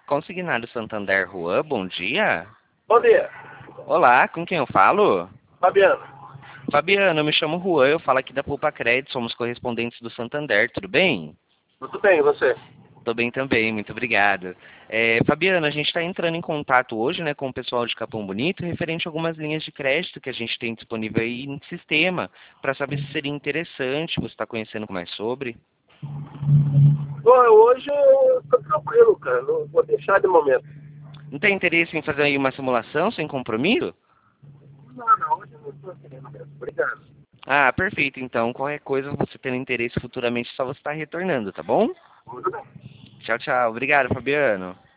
Consignado Santander Juan, bom dia. Bom dia, Olá, com quem eu falo? Fabiano. Fabiano, eu me chamo Juan, eu falo aqui da Poupa Crédito, somos correspondentes do Santander, tudo bem? Tudo bem, e você? Tô bem também, muito obrigado. Fabiano, a gente está entrando em contato hoje, né, com o pessoal de Capão Bonito, referente a algumas linhas de crédito que a gente tem disponível aí no sistema, para saber se seria interessante, você está conhecendo mais sobre. Bom, hoje eu tô tranquilo, cara. Não vou deixar de momento. Não tem interesse em fazer aí uma simulação sem compromisso? Não, hoje eu não estou querendo mesmo. Obrigado. Ah, perfeito. Então, qualquer coisa, você tendo interesse futuramente, só você está retornando, tá bom? Tudo bem. Tchau, tchau. Obrigado, Fabiano.